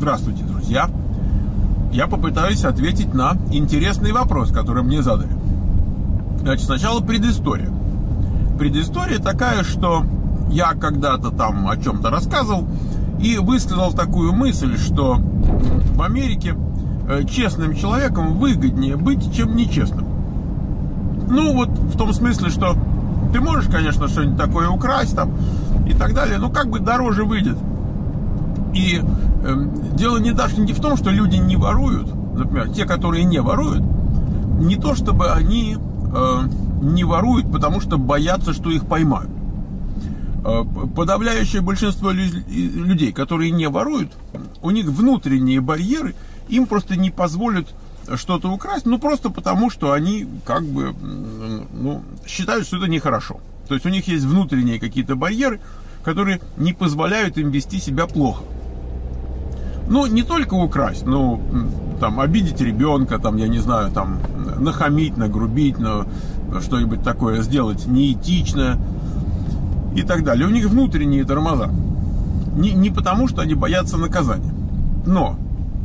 Здравствуйте, друзья! Я попытаюсь ответить на интересный вопрос, который мне задали. Значит, сначала предыстория. Предыстория такая, что я когда-то там о чем-то рассказывал и высказал такую мысль, что в Америке честным человеком выгоднее быть, чем нечестным. Ну, вот в том смысле, что ты можешь, конечно, что-нибудь такое украсть там и так далее, но как бы дороже выйдет. И дело не даже не в том, что люди не воруют, например, те, которые не воруют, не то чтобы они не воруют, потому что боятся, что их поймают. Подавляющее большинство людей, которые не воруют, у них внутренние барьеры, им просто не позволят что-то украсть, ну просто потому, что они как бы считают, что это нехорошо. То есть у них есть внутренние какие-то барьеры, которые не позволяют им вести себя плохо. Ну, не только украсть, но там обидеть ребенка, там, я не знаю, там, нахамить, нагрубить, что-нибудь такое сделать неэтичное и так далее. У них внутренние тормоза. Не потому, что они боятся наказания. Но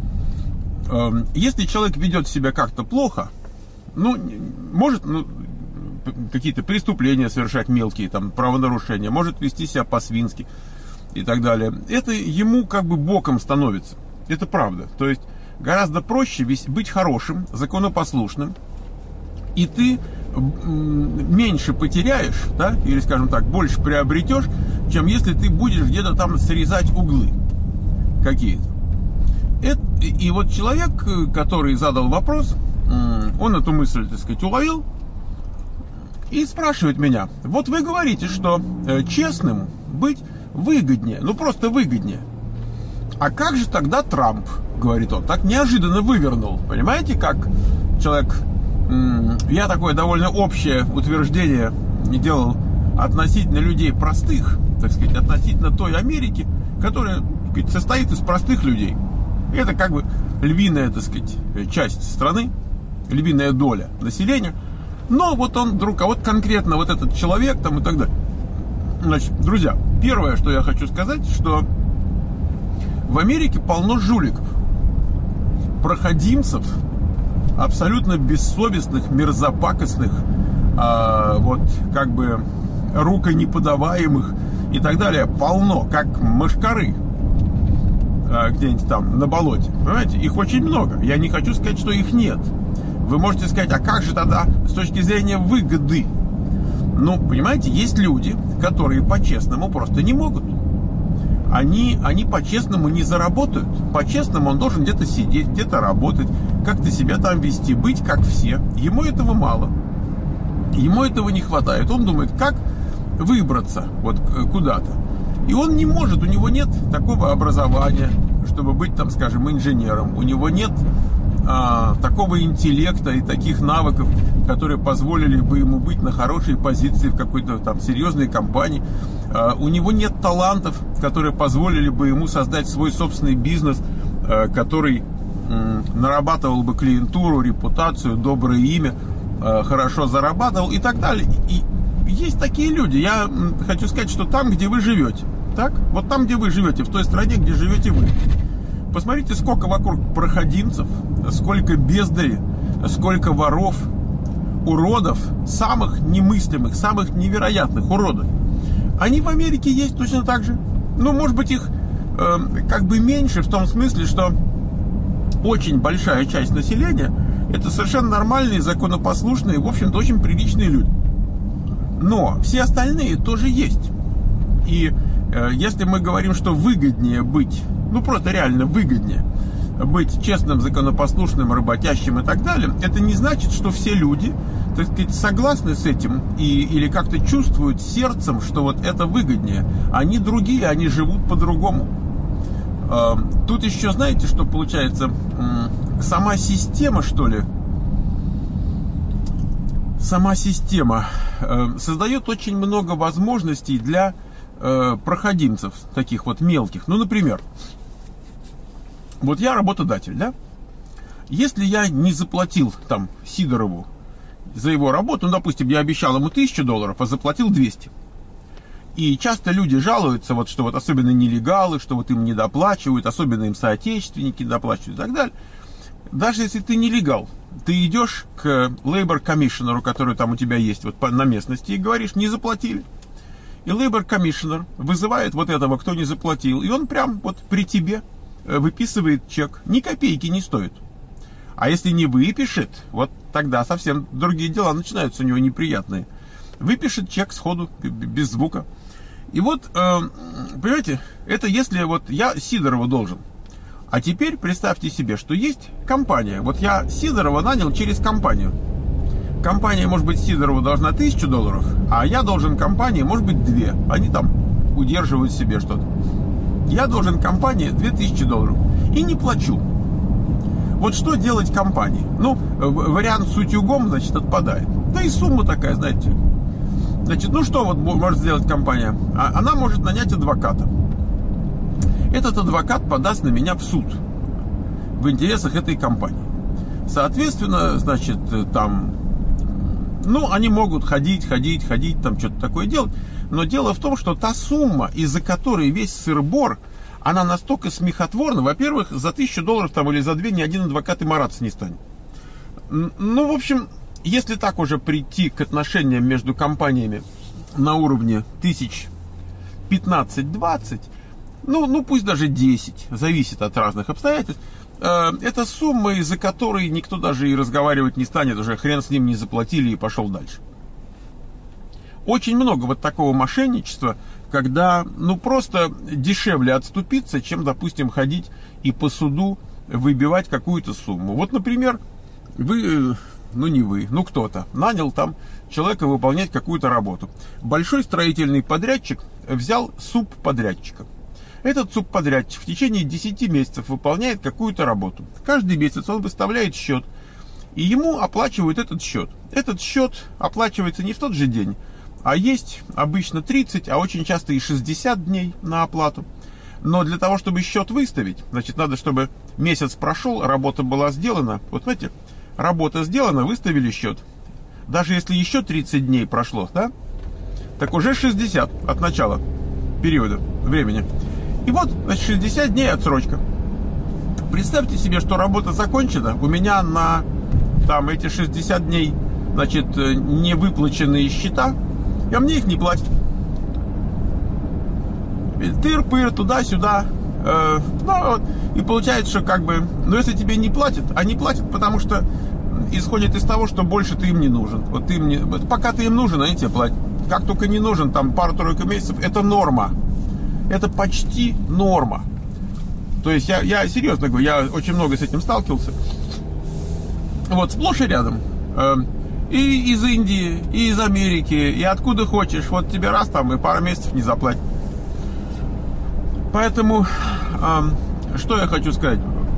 если человек ведет себя как-то плохо, может какие-то преступления совершать мелкие, там, правонарушения, может вести себя по-свински и так далее, это ему как бы боком становится. Это правда. То есть гораздо проще быть хорошим, законопослушным, и ты меньше потеряешь, да, или, скажем так, больше приобретешь, чем если ты будешь где-то там срезать углы какие-то. И вот человек, который задал вопрос, он эту мысль, так сказать, уловил и спрашивает меня: вот вы говорите, что честным быть выгоднее, просто выгоднее. А как же тогда Трамп, говорит он, так неожиданно вывернул? Понимаете, как человек... Я такое довольно общее утверждение делал относительно людей простых, так сказать, относительно той Америки, которая, так сказать, состоит из простых людей. Это как бы львиная, так сказать, часть страны, львиная доля населения. Но вот он вдруг, а вот конкретно вот этот человек там и так далее. Значит, друзья, первое, что я хочу сказать, что в Америке полно жуликов, проходимцев, абсолютно бессовестных, мерзопакостных, вот как бы руконеподаваемых и так далее. Полно, как мошкары где-нибудь там на болоте. Понимаете, их очень много. Я не хочу сказать, что их нет. Вы можете сказать, а как же тогда с точки зрения выгоды? Ну, понимаете, есть люди, которые по-честному просто не могут. Они по-честному не заработают. По-честному он должен где-то сидеть, где-то работать, как-то себя там вести, быть как все. Ему этого мало. Ему этого не хватает. Он думает, как выбраться вот куда-то. И он не может, у него нет такого образования, чтобы быть, там, скажем, инженером. У него нет такого интеллекта и таких навыков, которые позволили бы ему быть на хорошей позиции в какой-то там серьезной компании. У него нет талантов, которые позволили бы ему создать свой собственный бизнес, который нарабатывал бы клиентуру, репутацию, доброе имя, хорошо зарабатывал и так далее. И есть такие люди. Я хочу сказать, что там, где вы живете, так? Вот там, где вы живете, в той стране, где живете вы, посмотрите, сколько вокруг проходимцев, сколько бездарей, сколько воров, уродов, самых немыслимых, самых невероятных уродов. Они в Америке есть точно так же. Ну, может быть, их как бы меньше в том смысле, что очень большая часть населения это совершенно нормальные, законопослушные, в общем-то, очень приличные люди. Но все остальные тоже есть. И если мы говорим, что выгоднее быть, просто реально выгоднее быть честным, законопослушным, работящим и так далее, это не значит, что все люди, так сказать, согласны с этим или как-то чувствуют сердцем, что вот это выгоднее. Они другие, они живут по-другому. Тут еще, знаете, что получается? Сама система, что ли, создает очень много возможностей для проходимцев, таких вот мелких. Ну, например, вот я работодатель, да? Если я не заплатил там Сидорову за его работу, допустим, я обещал ему $1000, а заплатил 200. И часто люди жалуются, вот, что вот особенно нелегалы, что вот им недоплачивают, особенно им соотечественники недоплачивают и так далее. Даже если ты нелегал, ты идешь к Labor Commissioner, который там у тебя есть вот на местности, и говоришь, не заплатили. И Labor Commissioner вызывает вот этого, кто не заплатил, и он прям вот при тебе выписывает чек. Ни копейки не стоит. А если не выпишет, вот тогда совсем другие дела начинаются у него неприятные. Выпишет чек сходу, без звука. И вот, понимаете, это если вот я Сидорову должен. А теперь представьте себе, что есть компания. Вот я Сидорова нанял через компанию. Компания, может быть, Сидорову должна $1000, а я должен компании, может быть, 2. Они там удерживают себе что-то. Я должен компании $2000 и не плачу. Вот что делать компании? Ну, вариант с утюгом, значит, отпадает. Да и сумма такая, знаете. Значит, ну что вот может сделать компания? Она может нанять адвоката. Этот адвокат подаст на меня в суд в интересах этой компании. Соответственно, значит, там, ну, они могут ходить, там что-то такое делать. Но дело в том, что та сумма, из-за которой весь сыр-бор, она настолько смехотворна. Во-первых, за $1000 там или за 2 ни один адвокат и мараться не станет. Ну, в общем, если так уже прийти к отношениям между компаниями на уровне 15-20, ну пусть даже 10, зависит от разных обстоятельств, это сумма, из-за которой никто даже и разговаривать не станет, уже хрен с ним, не заплатили и пошел дальше. Очень много вот такого мошенничества, когда, ну, просто дешевле отступиться, чем, допустим, ходить и по суду выбивать какую-то сумму. Вот, например, вы, ну не вы, ну кто-то нанял там человека выполнять какую-то работу. Большой строительный подрядчик взял субподрядчика. Этот субподрядчик в течение 10 месяцев выполняет какую-то работу. Каждый месяц он выставляет счет, и ему оплачивают этот счет. Этот счет оплачивается не в тот же день, а есть обычно 30, а очень часто и 60 дней на оплату. Но для того, чтобы счет выставить, значит, надо, чтобы месяц прошел, работа была сделана. Вот знаете, работа сделана, выставили счет. Даже если еще 30 дней прошло, да, так уже 60 от начала периода времени. И вот, значит, 60 дней отсрочка. Представьте себе, что работа закончена, у меня на там эти 60 дней, значит, невыплаченные счета, и мне их не платят. Тыр-пыр, туда-сюда. Ну, вот. И получается, что как бы, ну, если тебе не платят, они платят, потому что исходит из того, что больше ты им не нужен. Вот ты им не, вот пока ты им нужен, они тебе платят. Как только не нужен, там пару-тройку месяцев, это норма. Это почти норма. То есть я серьезно говорю, я очень много с этим сталкивался. Вот, сплошь и рядом. И из Индии, и из Америки, и откуда хочешь. Вот тебе раз там и пару месяцев не заплатят. Поэтому, что я хочу сказать.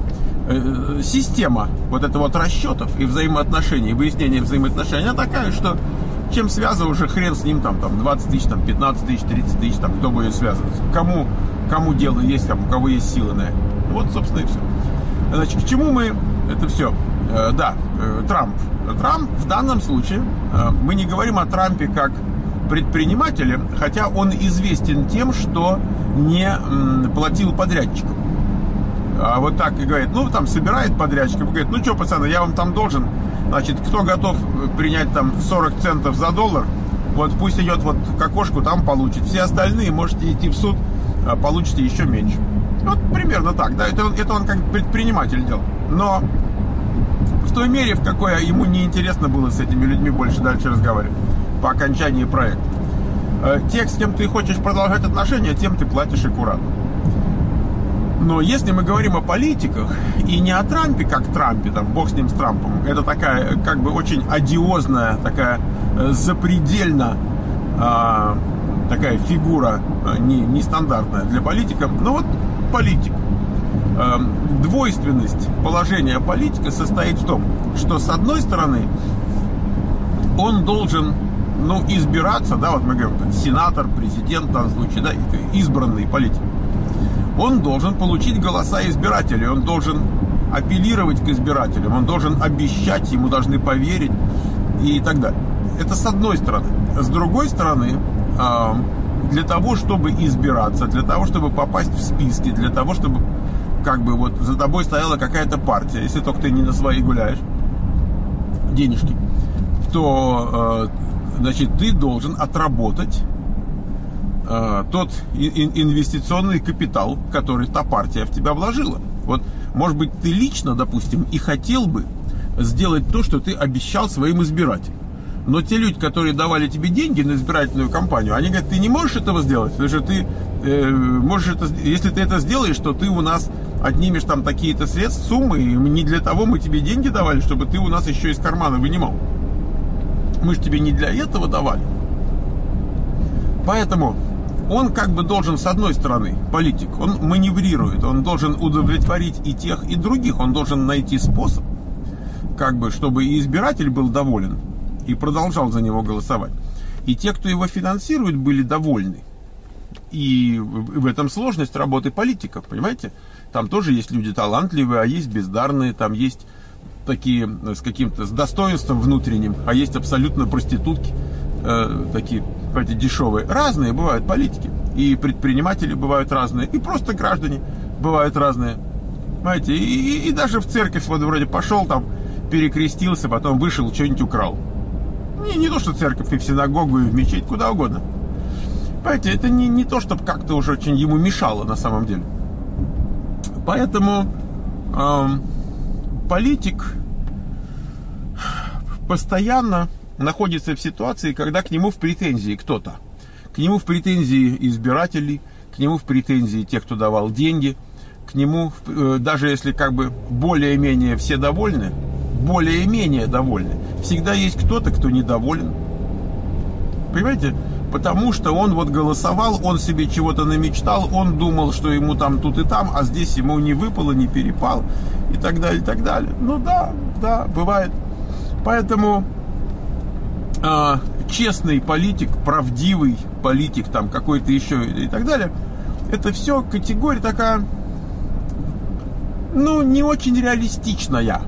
Система вот этого вот расчетов и взаимоотношений, выяснения взаимоотношений, она такая, что чем связан уже хрен с ним, там 20 тысяч, там 15 тысяч, 30 тысяч, там кто будет связываться. Кому дело есть, там, у кого есть силы на это. Вот, собственно, и все. Значит, к чему мы это все? Да, Трамп. Трамп в данном случае, мы не говорим о Трампе как предпринимателе, хотя он известен тем, что не платил подрядчикам. А вот так и говорит, ну, там, собирает подрядчиков, говорит, ну, что, пацаны, я вам там должен, значит, кто готов принять там 40 центов за $1, вот пусть идет вот к окошку, там получит. Все остальные можете идти в суд, получите еще меньше. Вот примерно так, да, это он как предприниматель делал. Но в той мере, в какой ему неинтересно было с этими людьми больше дальше разговаривать по окончании проекта. Тех, с кем ты хочешь продолжать отношения, тем ты платишь аккуратно. Но если мы говорим о политиках, и не о Трампе, как Трампе, там, бог с ним, с Трампом, это такая, как бы, очень одиозная, такая запредельно такая фигура, нестандартная для политика. Но вот политик. Двойственность положения политика состоит в том, что, с одной стороны, он должен, ну, избираться, да, вот мы говорим, сенатор, президент, в данном случае, да, избранный политик. Он должен получить голоса избирателей, он должен апеллировать к избирателям, он должен обещать, ему должны поверить и так далее. Это с одной стороны. С другой стороны, для того, чтобы избираться, для того, чтобы попасть в списки, для того, чтобы как бы вот за тобой стояла какая-то партия, если только ты не на свои гуляешь, денежки, то, значит, ты должен отработать тот инвестиционный капитал, который та партия в тебя вложила. Вот, может быть, ты лично, допустим, и хотел бы сделать то, что ты обещал своим избирателям. Но те люди, которые давали тебе деньги на избирательную кампанию, они говорят, ты не можешь этого сделать, потому что ты можешь это, если ты это сделаешь, то ты у нас отнимешь там такие-то средства, суммы, и не для того мы тебе деньги давали, чтобы ты у нас еще из кармана вынимал. Мы же тебе не для этого давали. Поэтому он как бы должен, с одной стороны, политик, он маневрирует, он должен удовлетворить и тех, и других, он должен найти способ, как бы, чтобы и избиратель был доволен и продолжал за него голосовать. И те, кто его финансирует, были довольны. И в этом сложность работы политиков, понимаете? Там тоже есть люди талантливые, а есть бездарные, там есть такие с каким-то, с достоинством внутренним, а есть абсолютно проститутки, такие, понимаете, дешевые. Разные бывают политики. И предприниматели бывают разные, и просто граждане бывают разные. Понимаете? И даже в церковь вот вроде пошел там, перекрестился, потом вышел, что-нибудь украл. Не то, что церковь, и в синагогу, и в мечеть, куда угодно. Понимаете, это не то, чтобы как-то уже очень ему мешало на самом деле. Поэтому политик постоянно находится в ситуации, когда к нему в претензии кто-то. К нему в претензии избиратели, к нему в претензии те, кто давал деньги, к нему, даже если как бы более-менее все довольны, более-менее довольны, всегда есть кто-то, кто недоволен. Понимаете? Потому что он вот голосовал, он себе чего-то намечтал, он думал, что ему там тут и там, а здесь ему не выпало, не перепало, и так далее, и так далее. Ну да, бывает. Поэтому честный политик, правдивый политик, там какой-то еще и так далее, это все категория такая, ну, не очень реалистичная.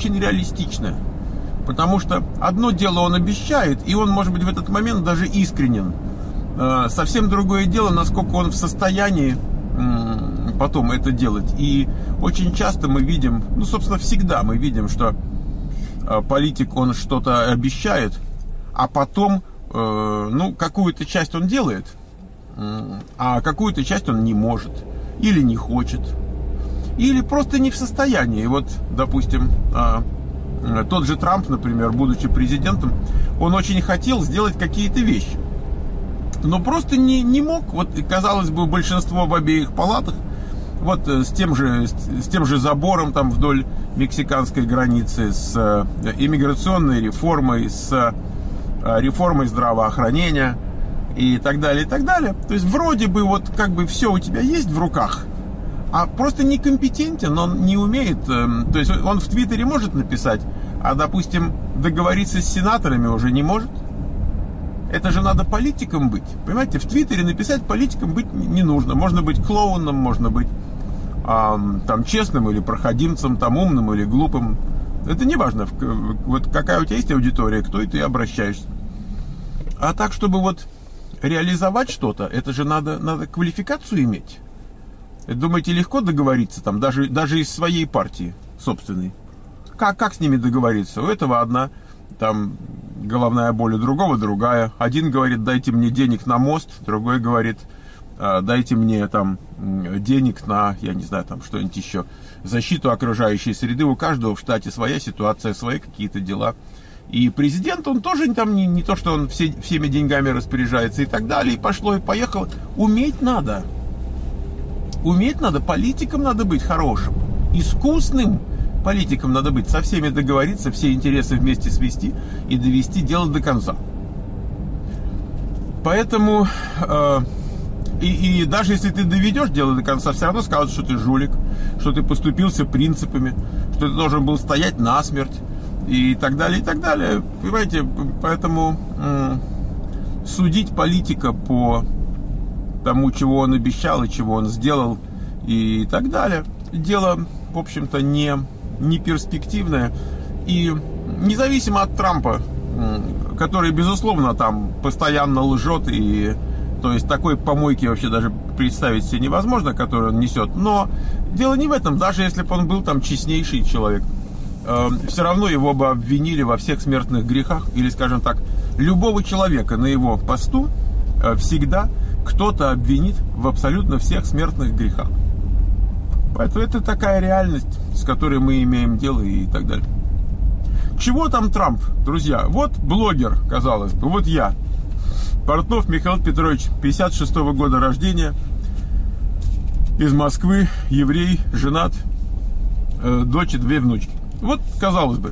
Потому что одно дело он обещает, и он, может быть, в этот момент даже искренен. Совсем другое дело, насколько он в состоянии потом это делать. И очень часто мы видим, ну, собственно, всегда мы видим, что политик, он что-то обещает, а потом, ну, какую-то часть он делает, а какую-то часть он не может, или не хочет, или просто не в состоянии. Вот, допустим, тот же Трамп, например, будучи президентом, он очень хотел сделать какие-то вещи, но просто не мог. Вот, казалось бы, большинство в обеих палатах, вот с тем же забором там вдоль мексиканской границы, с иммиграционной реформой, с реформой здравоохранения и так далее, и так далее. То есть вроде бы вот как бы все у тебя есть в руках, а просто некомпетентен, он не умеет, то есть он в Твиттере может написать, а, допустим, договориться с сенаторами уже не может. Это же надо политиком быть, понимаете? В Твиттере написать политиком быть не нужно. Можно быть клоуном, можно быть там честным или проходимцем, там умным или глупым. Это не важно, вот какая у тебя есть аудитория, кто и ты обращаешься. А так, чтобы вот реализовать что-то, это же надо квалификацию иметь. Думаете, легко договориться там, даже из своей партии собственной? Как с ними договориться? У этого одна там головная боль, у другого другая. Один говорит, дайте мне денег на мост, другой говорит, дайте мне там денег на, я не знаю, там что-нибудь еще, защиту окружающей среды. У каждого в штате своя ситуация, свои какие-то дела. И президент, он тоже там не то, что он всеми деньгами распоряжается и так далее, и пошло, и поехало. Уметь надо, политиком надо быть хорошим, искусным политиком надо быть, со всеми договориться, все интересы вместе свести и довести дело до конца. Поэтому, и даже если ты доведешь дело до конца, все равно скажут, что ты жулик, что ты поступился принципами, что ты должен был стоять насмерть и так далее, и так далее. Понимаете, поэтому судить политика по тому, чего он обещал и чего он сделал и так далее, дело, в общем-то, не перспективное. И независимо от Трампа, который, безусловно, там постоянно лжет и То есть такой помойки вообще даже представить себе невозможно, которую он несет. Но дело не в этом. Даже если бы он был там честнейший человек, все равно его бы обвинили во всех смертных грехах. Или, скажем так, любого человека на его посту всегда кто-то обвинит в абсолютно всех смертных грехах. Поэтому это такая реальность, с которой мы имеем дело и так далее. Чего там Трамп, друзья? Вот блогер, казалось бы, вот я. Портнов Михаил Петрович, 56-го года рождения, из Москвы, еврей, женат, дочь и 2 внучки. Вот, казалось бы,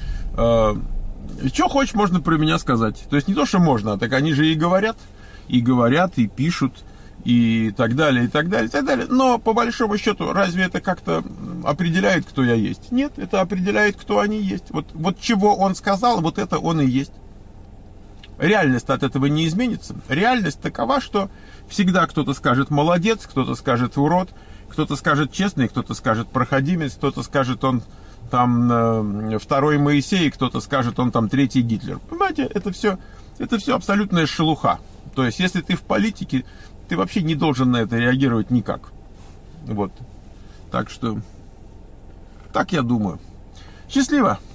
что хочешь, можно про меня сказать. То есть не то, что можно, а так они же и говорят, и пишут, и так далее, и так далее, и так далее. Но, по большому счету, разве это как-то определяет, кто я есть? Нет, это определяет, кто они есть. Вот чего он сказал, вот это он и есть. Реальность от этого не изменится. Реальность такова, что всегда кто-то скажет молодец, кто-то скажет урод, кто-то скажет честный, кто-то скажет проходимец, кто-то скажет он там второй Моисей, кто-то скажет он там 3-й Гитлер. Понимаете, это все абсолютная шелуха. То есть, если ты в политике, ты вообще не должен на это реагировать никак. Вот. Так что, так я думаю. Счастливо!